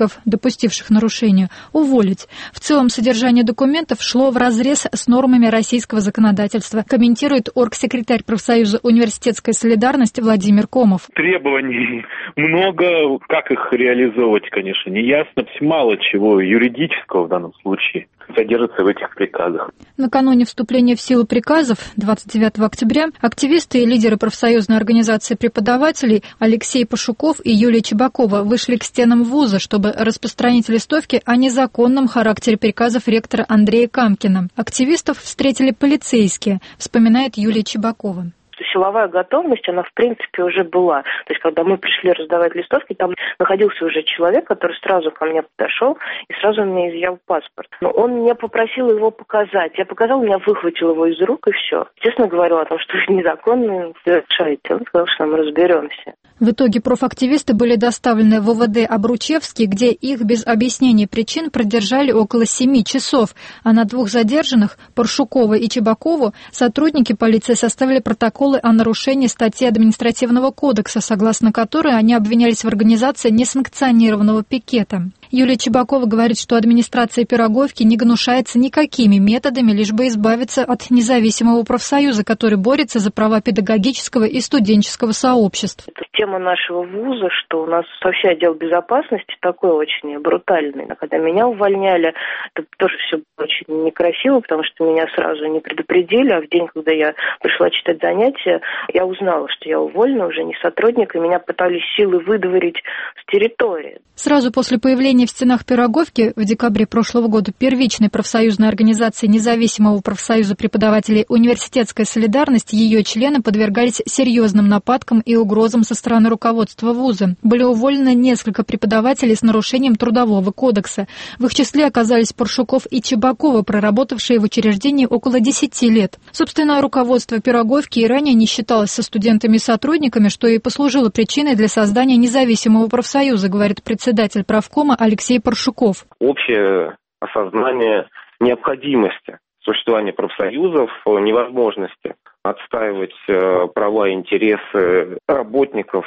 сотрудников, допустивших нарушение, уволить. В целом содержание документов шло вразрез с нормами российского законодательства, комментирует оргсекретарь профсоюза «Университетская солидарность» Владимир Комов. Требований много, как их реализовывать, конечно, не ясно. Мало чего юридического в данном случае содержится в этих приказах. Накануне вступления в силу приказов 29 октября активисты и лидеры профсоюзной организации преподавателей Алексей Пашуков и Юлия Чебакова вышли к стенам вуза, чтобы распространить листовки о незаконном характере приказов ректора Андрея Камкина. Активистов встретили полицейские, вспоминает Юлия Чебакова. Силовая готовность, она в принципе уже была. То есть, когда мы пришли раздавать листовки, там находился уже человек, который сразу ко мне подошел и сразу мне изъял паспорт. Но он меня попросил его показать. Я показал, меня выхватил его из рук и все. Естественно, говорю о том, что это незаконно, решайте. Он сказал, что мы разберемся. В итоге профактивисты были доставлены в ОВД Обручевский, где их без объяснения причин продержали около 7 часов, а на двух задержанных, Паршукова и Чебакову, сотрудники полиции составили протоколы о нарушении статьи Административного кодекса, согласно которой они обвинялись в организации несанкционированного пикета. Юлия Чебакова говорит, что администрация Пироговки не гнушается никакими методами, лишь бы избавиться от независимого профсоюза, который борется за права педагогического и студенческого сообществ. Это тема нашего вуза, что у нас вообще отдел безопасности такой очень брутальный. Когда меня увольняли, это тоже все очень некрасиво, потому что меня сразу не предупредили, а в день, когда я пришла читать занятия, я узнала, что я уволена, уже не сотрудник, и меня пытались силой выдворить с территории. Сразу после появления в стенах Пироговки в декабре прошлого года первичной профсоюзной организации независимого профсоюза преподавателей «Университетская солидарность» ее члены подвергались серьезным нападкам и угрозам со стороны руководства вуза. Были уволены несколько преподавателей с нарушением Трудового кодекса. В их числе оказались Паршуков и Чебакова, проработавшие в учреждении около 10 лет. Собственно, руководство Пироговки и ранее не считалось со студентами и сотрудниками, что и послужило причиной для создания независимого профсоюза, говорит председатель правкома Алексей Паршуков. Общее осознание необходимости существования профсоюзов, невозможности отстаивать права и интересы работников.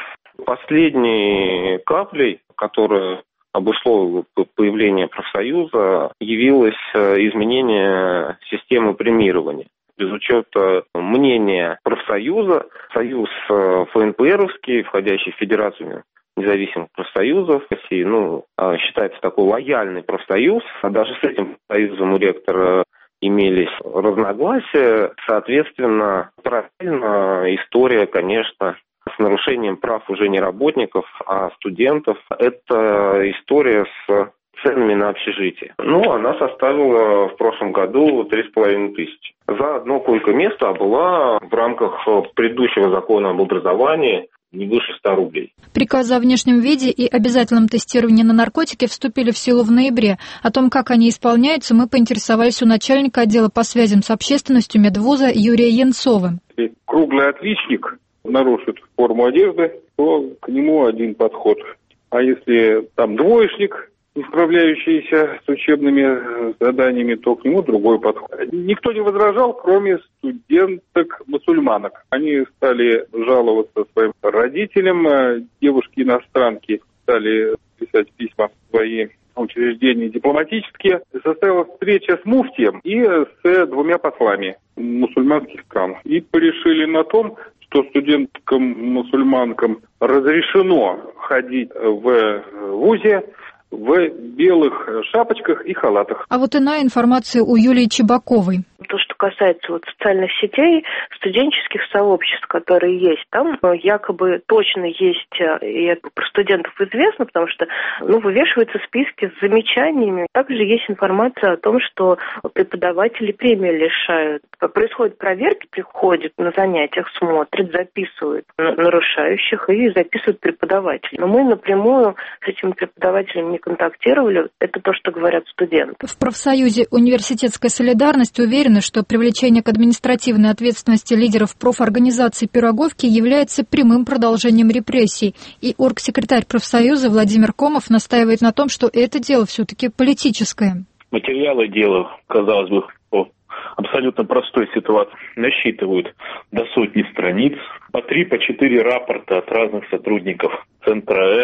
Последней каплей, которая обусловила появление профсоюза, явилось изменение системы премирования. Без учета мнения профсоюза, союз ФНПРовский, входящий в Федерацию независимых профсоюзов России, считается такой лояльный профсоюз, а даже с этим профсоюзом у ректора имелись разногласия. Соответственно, параллельно история, конечно, с нарушением прав уже не работников, а студентов. Это история с ценами на общежитие. Она составила в прошлом году 3500. За одно койко-место была в рамках предыдущего закона об образовании не выше 100 рублей. Приказы о внешнем виде и обязательном тестировании на наркотики вступили в силу в ноябре. О том, как они исполняются, мы поинтересовались у начальника отдела по связям с общественностью медвуза Юрия Янцова. Если круглый отличник нарушит форму одежды, то к нему один подход. А если там двоечник, не справляющийся с учебными заданиями, то к нему другой подход. Никто не возражал, кроме студенток-мусульманок. Они стали жаловаться своим родителям, девушки-иностранки стали писать письма в свои учреждения дипломатические. Состоялась встреча с муфтием и с двумя послами мусульманских стран. И порешили на том, что студенткам-мусульманкам разрешено ходить в вузе в белых шапочках и халатах. А вот иная информация у Юлии Чебаковой. То, что касается социальных сетей, студенческих сообществ, которые есть, там якобы точно есть, и это про студентов известно, потому что вывешиваются списки с замечаниями. Также есть информация о том, что преподаватели премии лишают. Происходят проверки, приходят на занятиях, смотрят, записывают нарушающих и записывают преподавателей. Но мы напрямую с этими преподавателями не контактировали. Это то, что говорят студенты. В профсоюзе «Университетская солидарность» уверены, что привлечение к административной ответственности лидеров профорганизации Пироговки является прямым продолжением репрессий. И оргсекретарь профсоюза Владимир Комов настаивает на том, что это дело все-таки политическое. Материалы дела, казалось бы, по абсолютно простой ситуации насчитывают до сотни страниц, по 3-4 рапорта от разных сотрудников Центра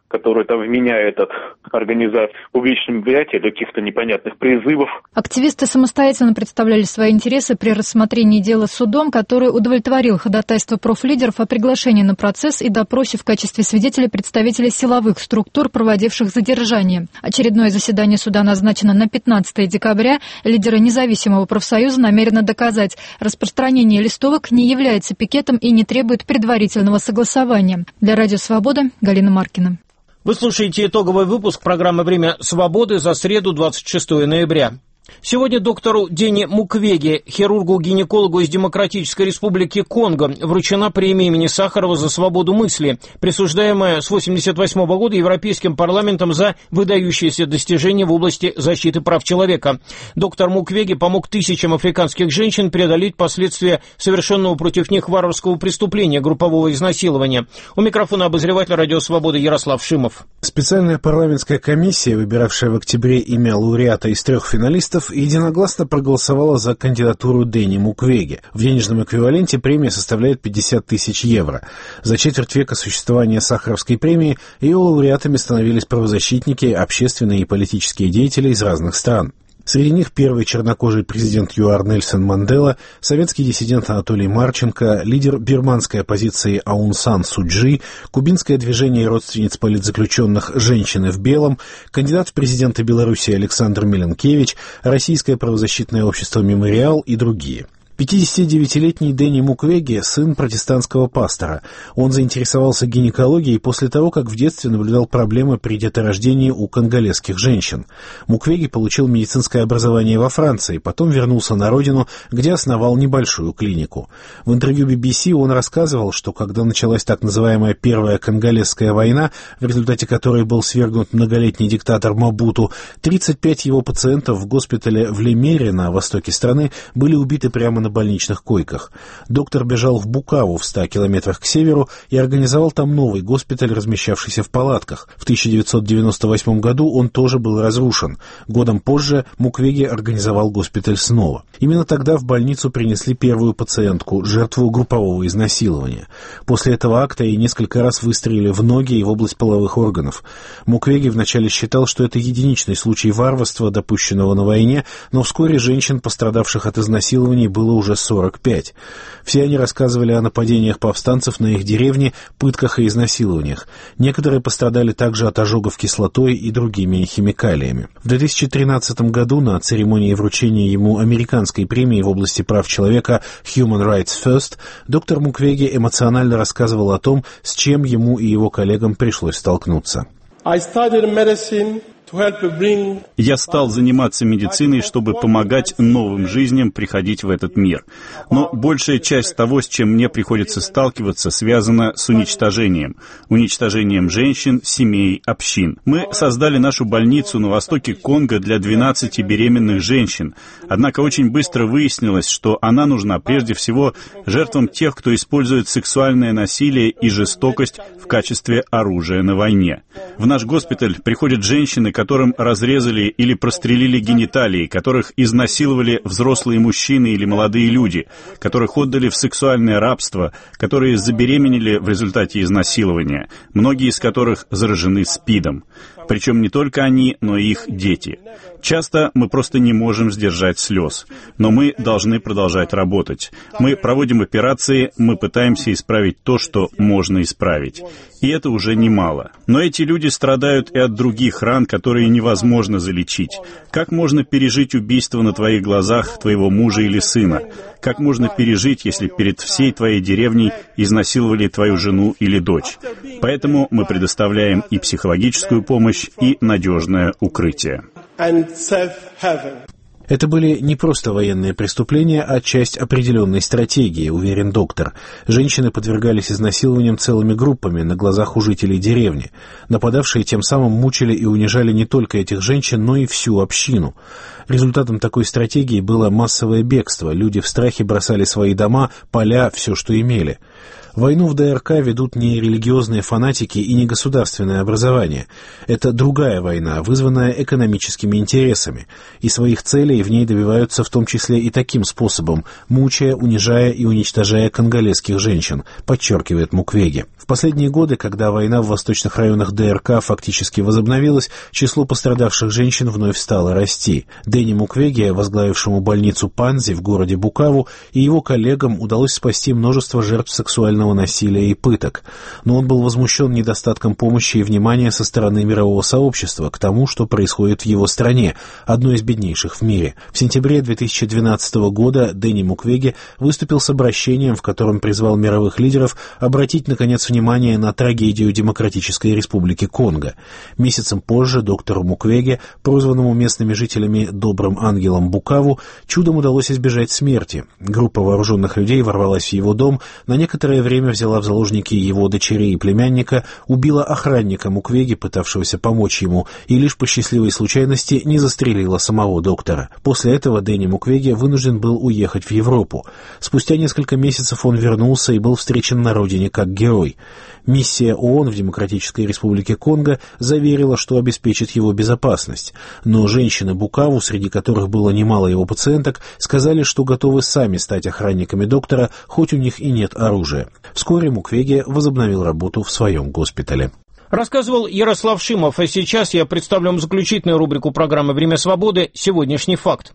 которые там вменяют от организации публичных мероприятий до каких-то непонятных призывов. Активисты самостоятельно представляли свои интересы при рассмотрении дела судом, который удовлетворил ходатайство профлидеров о приглашении на процесс и допросе в качестве свидетелей представителей силовых структур, проводивших задержание. Очередное заседание суда назначено на 15 декабря. Лидеры независимого профсоюза намерены доказать, распространение листовок не является пикетом и не требует предварительного согласования. Для Радио Свобода Галина Маркина. Вы слушаете итоговый выпуск программы «Время свободы» за среду, 26 ноября. Сегодня доктору Дени Муквеге, хирургу-гинекологу из Демократической Республики Конго, вручена премия имени Сахарова за свободу мысли, присуждаемая с 1988 года Европейским парламентом за выдающиеся достижения в области защиты прав человека. Доктор Муквеге помог тысячам африканских женщин преодолеть последствия совершенного против них варварского преступления, группового изнасилования. У микрофона обозреватель Радио Свободы Ярослав Шимов. Специальная парламентская комиссия, выбиравшая в октябре имя лауреата из 3 финалистов, единогласно проголосовала за кандидатуру Дени Муквеге. В денежном эквиваленте премия составляет 50 тысяч евро. За четверть века существования Сахаровской премии ее лауреатами становились правозащитники, общественные и политические деятели из разных стран. Среди них первый чернокожий президент ЮАР Нельсон Мандела, советский диссидент Анатолий Марченко, лидер бирманской оппозиции Аун Сан Су Чжи, кубинское движение родственниц политзаключенных «Женщины в белом», кандидат в президенты Беларуси Александр Миленкевич, российское правозащитное общество «Мемориал» и другие. 59-летний Дени Муквеге – сын протестантского пастора. Он заинтересовался гинекологией после того, как в детстве наблюдал проблемы при деторождении у конголезских женщин. Муквеге получил медицинское образование во Франции, потом вернулся на родину, где основал небольшую клинику. В интервью BBC он рассказывал, что когда началась так называемая Первая конголезская война, в результате которой был свергнут многолетний диктатор Мабуту, 35 его пациентов в госпитале в Лемере на востоке страны были убиты прямо на больничных койках. Доктор бежал в Букаву в 100 километрах к северу и организовал там новый госпиталь, размещавшийся в палатках. В 1998 году он тоже был разрушен. Годом позже Муквеге организовал госпиталь снова. Именно тогда в больницу принесли первую пациентку, жертву группового изнасилования. После этого акта ей несколько раз выстрелили в ноги и в область половых органов. Муквеге вначале считал, что это единичный случай варварства, допущенного на войне, но вскоре женщин, пострадавших от изнасилований, было уже 45. Все они рассказывали о нападениях повстанцев на их деревни, пытках и изнасилованиях. Некоторые пострадали также от ожогов кислотой и другими химикалиями. В 2013 году на церемонии вручения ему американской премии в области прав человека Human Rights First доктор Муквеге эмоционально рассказывал о том, с чем ему и его коллегам пришлось столкнуться. Я стал заниматься медициной, чтобы помогать новым жизням приходить в этот мир. Но большая часть того, с чем мне приходится сталкиваться, связана с уничтожением. Уничтожением женщин, семей, общин. Мы создали нашу больницу на востоке Конго для 12 беременных женщин. Однако очень быстро выяснилось, что она нужна прежде всего жертвам тех, кто использует сексуальное насилие и жестокость в качестве оружия на войне. В наш госпиталь приходят женщины, которым разрезали или прострелили гениталии, которых изнасиловали взрослые мужчины или молодые люди, которых отдали в сексуальное рабство, которые забеременели в результате изнасилования, многие из которых заражены СПИДом. Причем не только они, но и их дети. Часто мы просто не можем сдержать слез, но мы должны продолжать работать. Мы проводим операции, мы пытаемся исправить то, что можно исправить. И это уже немало. Но эти люди страдают и от других ран, которые невозможно залечить. Как можно пережить убийство на твоих глазах твоего мужа или сына? Как можно пережить, если перед всей твоей деревней изнасиловали твою жену или дочь? Поэтому мы предоставляем и психологическую помощь, и надежное укрытие. Это были не просто военные преступления, а часть определенной стратегии, уверен доктор. Женщины подвергались изнасилованиям целыми группами на глазах у жителей деревни. Нападавшие тем самым мучили и унижали не только этих женщин, но и всю общину. Результатом такой стратегии было массовое бегство. Люди в страхе бросали свои дома, поля, все, что имели. Войну в ДРК ведут не религиозные фанатики и не государственное образование. Это другая война, вызванная экономическими интересами. И своих целей и в ней добиваются в том числе и таким способом, мучая, унижая и уничтожая конголезских женщин, подчеркивает Муквеге. В последние годы, когда война в восточных районах ДРК фактически возобновилась, число пострадавших женщин вновь стало расти. Дэни Муквеге, возглавившему больницу Панзи в городе Букаву, и его коллегам удалось спасти множество жертв сексуального насилия и пыток. Но он был возмущен недостатком помощи и внимания со стороны мирового сообщества к тому, что происходит в его стране, одной из беднейших в мире. В сентябре 2012 года Дэни Муквеге выступил с обращением, в котором призвал мировых лидеров обратить, наконец, внимание на трагедию Демократической Республики Конго. Месяцем позже доктору Муквеге, прозванному местными жителями «добрым ангелом Букаву», чудом удалось избежать смерти. Группа вооруженных людей ворвалась в его дом, на некоторое время взяла в заложники его дочерей и племянника, убила охранника Муквеге, пытавшегося помочь ему, и лишь по счастливой случайности не застрелила самого доктора. После этого Дэни Муквеге вынужден был уехать в Европу. Спустя несколько месяцев он вернулся и был встречен на родине как герой. Миссия ООН в Демократической Республике Конго заверила, что обеспечит его безопасность. Но женщины Букаву, среди которых было немало его пациенток, сказали, что готовы сами стать охранниками доктора, хоть у них и нет оружия. Вскоре Муквеге возобновил работу в своем госпитале. Рассказывал Ярослав Шимов, а сейчас я представлю вам заключительную рубрику программы «Время свободы. Сегодняшний факт».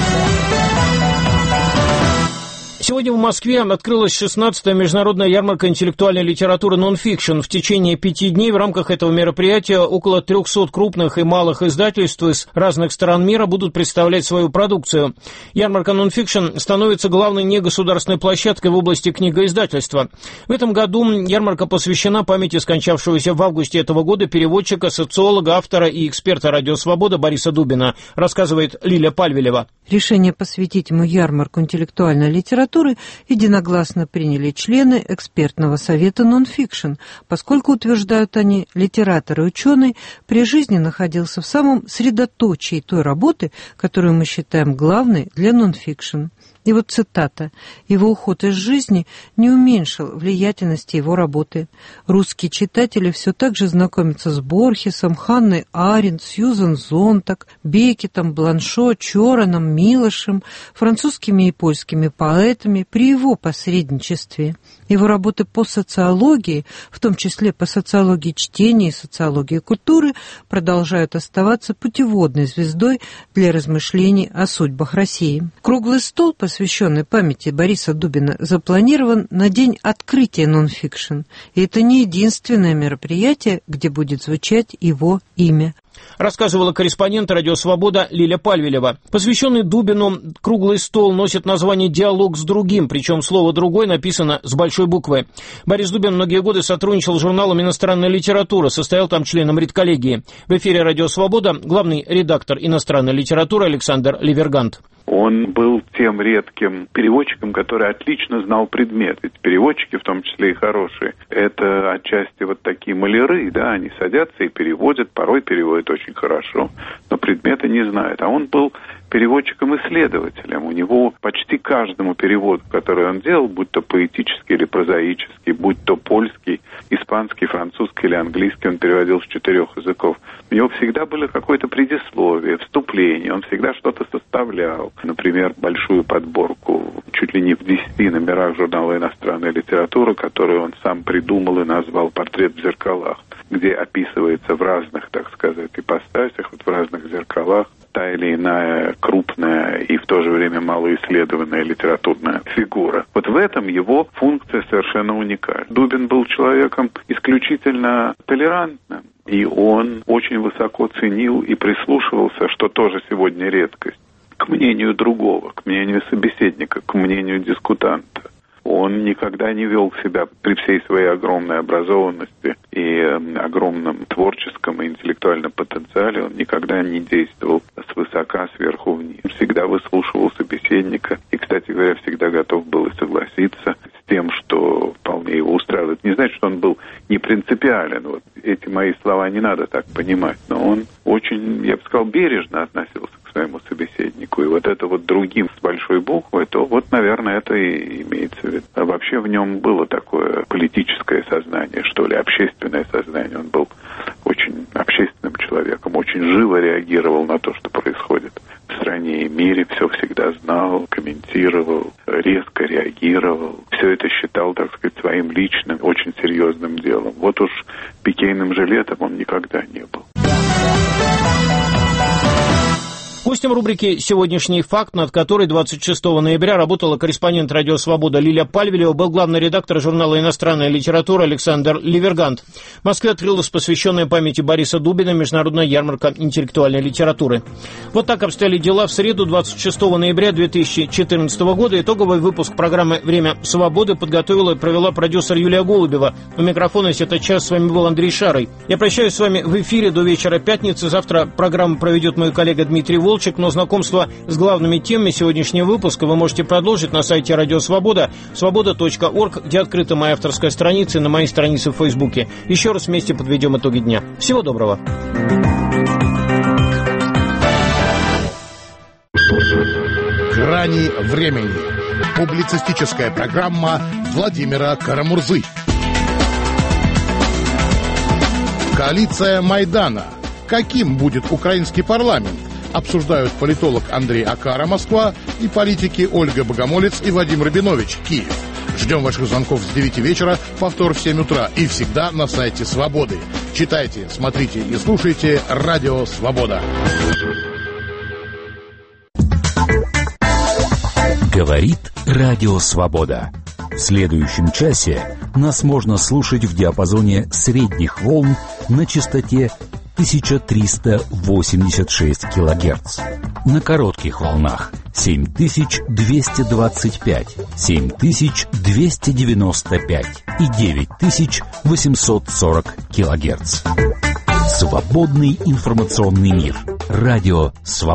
Сегодня в Москве открылась 16-я международная ярмарка интеллектуальной литературы «Нонфикшн». В течение 5 дней в рамках этого мероприятия около 300 крупных и малых издательств из разных стран мира будут представлять свою продукцию. Ярмарка «Нонфикшн» становится главной негосударственной площадкой в области книгоиздательства. В этом году ярмарка посвящена памяти скончавшегося в августе этого года переводчика, социолога, автора и эксперта «Радио Свобода» Бориса Дубина, рассказывает Лиля Пальвелева. Решение посвятить ему ярмарку интеллектуальной литературы единогласно приняли члены экспертного совета «Нонфикшн», поскольку, утверждают они, литератор и ученый при жизни находился в самом средоточии той работы, которую мы считаем главной для «Нонфикшн». И вот цитата. «Его уход из жизни не уменьшил влиятельности его работы. Русские читатели все так же знакомятся с Борхесом, Ханной Аренд, Сьюзан Зонтаг, Беккетом, Бланшо, Чораном, Милошем, французскими и польскими поэтами при его посредничестве. Его работы по социологии, в том числе по социологии чтения и социологии культуры, продолжают оставаться путеводной звездой для размышлений о судьбах России». Круглый стол, посвященный памяти Бориса Дубина, запланирован на день открытия «Нонфикшн». И это не единственное мероприятие, где будет звучать его имя. Рассказывала корреспондент «Радио Свобода» Лиля Пальвелева. Посвященный Дубину круглый стол носит название «Диалог с другим», причем слово «другой» написано с большой буквы. Борис Дубин многие годы сотрудничал с журналом «Иностранная литература», состоял там членом редколлегии. В эфире «Радио Свобода» главный редактор «Иностранной литературы» Александр Ливергант. Он был тем редким переводчиком, который отлично знал предмет. Ведь переводчики, в том числе и хорошие, это отчасти вот такие маляры, да, они садятся и переводят, порой переводят очень хорошо, но предмета не знают. А он был переводчиком-исследователем. У него почти каждому переводу, который он делал, будь то поэтический или прозаический, будь то польский, испанский, французский или английский, он переводил с 4 языков. У него всегда было какое-то предисловие, вступление, он всегда что-то составлял. Например, большую подборку, чуть ли не в 10 номерах журнала «Иностранная литература», которую он сам придумал и назвал «Портрет в зеркалах», где описывается в разных, так сказать, ипостасях, вот в разных зеркалах, та или иная крупная и в то же время малоисследованная литературная фигура. Вот в этом его функция совершенно уникальна. Дубин был человеком исключительно толерантным, и он очень высоко ценил и прислушивался, что тоже сегодня редкость, к мнению другого, к мнению собеседника, к мнению дискутанта. Он никогда не вел себя при всей своей огромной образованности и огромном творческом и интеллектуальном потенциале, он никогда не действовал свысока, сверху вниз. Он всегда выслушивал собеседника и, кстати говоря, всегда готов был и согласиться с тем, что вполне его устраивает. Не значит, что он был не принципиален. Вот эти мои слова не надо так понимать, но он очень, я бы сказал, бережно относился к своему собеседнику. И вот это вот другим с большой буквы, то вот, наверное, это и имеется в виду. А вообще в нем было такое политическое сознание, что ли, общественное сознание. Он был очень общественным человеком, очень живо реагировал на то, что происходит в стране. стране и мире, все всегда знал, комментировал, резко реагировал. Все это считал, так сказать, своим личным, очень серьезным делом. Вот уж пикейным жилетом он никогда не был. Гостем рубрики «Сегодняшний факт», над которой 26 ноября работала корреспондент «Радио Свобода» Лилия Пальвелева, был главный редактор журнала «Иностранная литература» Александр Ливергант. В Москве открылась посвященная памяти Бориса Дубина международная ярмарка интеллектуальной литературы. Вот так обстояли дела в среду, 26 ноября 2014 года. Итоговый выпуск программы «Время свободы» подготовила и провела продюсер Юлия Голубева. У микрофона весь этот час с вами был Андрей Шарый. Я прощаюсь с вами в эфире до вечера пятницы. Завтра программу проведет мой коллега Дмитрий Волчек. Но знакомство с главными темами сегодняшнего выпуска вы можете продолжить на сайте Радио Свобода, свобода.орг, где открыта моя авторская страница, и на моей странице в Фейсбуке. Еще раз вместе подведем итоги дня. Всего доброго. «Грани времени». Публицистическая программа Владимира Карамурзы. Коалиция Майдана. Каким будет украинский парламент? Обсуждают политолог Андрей Акара, Москва, и политики Ольга Богомолец и Вадим Рабинович, Киев. Ждем ваших звонков с 9 вечера, повтор в 7 утра и всегда на сайте Свободы. Читайте, смотрите и слушайте Радио Свобода. Говорит Радио Свобода. В следующем часе нас можно слушать в диапазоне средних волн на частоте 1386 килогерц. На коротких волнах 7225, 7295 и 9840 килогерц. Свободный информационный мир. Радио Свобода.